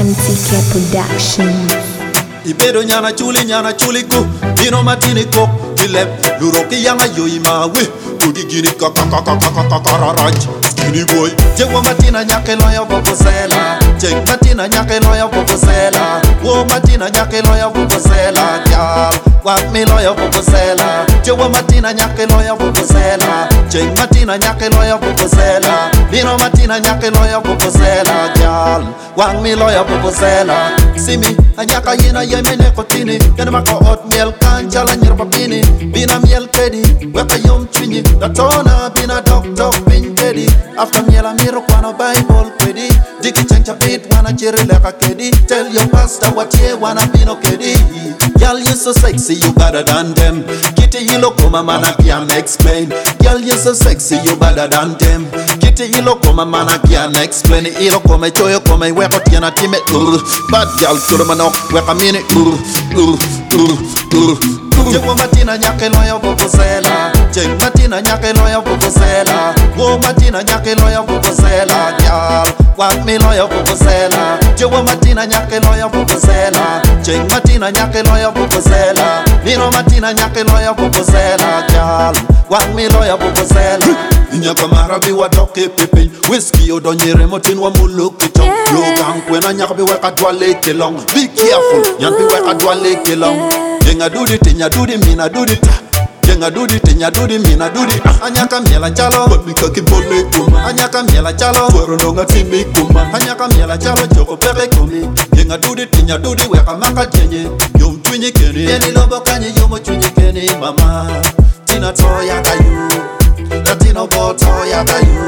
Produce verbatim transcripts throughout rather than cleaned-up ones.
M T K Productions. Ibedo nyana chuli nyana chuli ku Dino matini ko Dilep Luroki yanga yoi mawe Kudi gini kaka kaka kaka kaka raranj Skinny boy Jewa matina nyake loya vuvuzela Jek matina nyake loya vuvuzela Wo matina nyake loya vuvuzela Gyal Wak me loya vuvuzela Jewa matina nyake loya vuvuzela Jek matina nyake loya vuvuzela Dino matina nyake loya vuvuzela Gyal Wak me loya vuvuzela See me Anyaka yina yemene kotini Yana mako hot miel kanchala nyirpa pini Bina miel kedi Weka yom chwinyi Datona bina dok dok pin kedi After miel amiro kwano Bible kedi Diki chencha beat wana chiri leka kedi Tell your pastor what ye wana bino kedi Girl you so sexy you better than them Kitty hilo koma mana can't explain Girl you so sexy you better than them Kitty hilo koma mana can't explain Hilo koma choyo koma weko tiana time uh, Bad girl churu manok weka mini uh, uh, uh, uh, uh. Jewa matina nyake loya vuvuzela Jek matina nyake loya vuvuzela Wo matina nyake loya vuvuzela Gyal Wak me loya vuvuzela Jewa matina nyake loya vuvuzela Jek matina nyake loya vuvuzela Nino matina nyake loya vuvuzela Gyal Wak me loya vuvuzela Nyaka marabi wa doke pipin Whiskey odonyere motin wa mulukitong Logang kwena nyaka bi weka dwale kelong Be careful, nyan bi weka dwale kelong Yenga dudi tinya dudi mina dudi ta Yenga dudi tinya dudi mina dudi ah. Anyaka miela chalo Wadika kibole kuma Anyaka miela chalo Twero nonga timi kuma Anyaka miela chalo Joko pepe kumi Yenga dudi tinya dudi weka maka jenye Yom twinyi keni Yeni lobo kanye yomo twinyi keni mama Tina toya kayu Latino bo toya kayu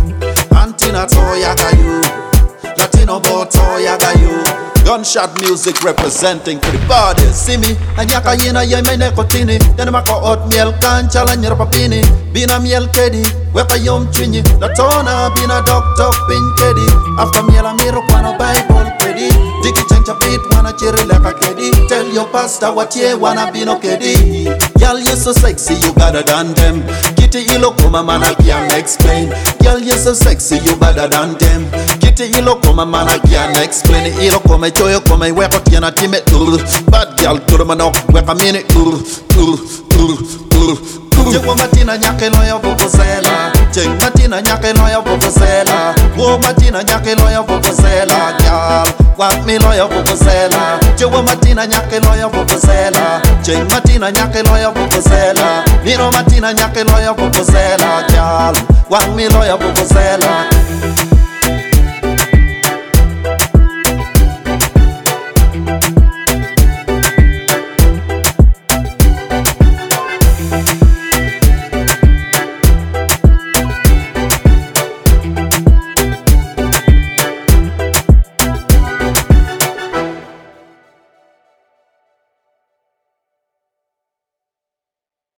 Antina toya kayu Latino bo toya kayu Gunshot music representing for the bodies. See me, anyaka yina yemene kotini Yana mako hot miel kanchala nyirpa pini Bina miel kedi, weka yom chwinyi Latona bina dok dok pin kedi After miel amiro kwano Bible kedi Diki chencha beat wana chiri leka kedi Tell your pastor what ye wana bino kedi Girl you so sexy you better than them Kitty ilo koma mana can't explain Girl you so sexy you better than them Kitty ilo koma mana can't explain Ilo koma choyo koma weko tiana time uh, Bad girl turu manok weka mini uh, uh, uh, uh, uh. Jewa matina nyake loya vuvuzela Jek matina nyake loya vuvuzela Wo matina nyake loya vuvuzela Gyal Wak me loya vuvuzela Jewa matina nyake loya vuvuzela Jek matina nyake loya vuvuzela Nino matina nyake loya vuvuzela Gyal Wak me loya vuvuzela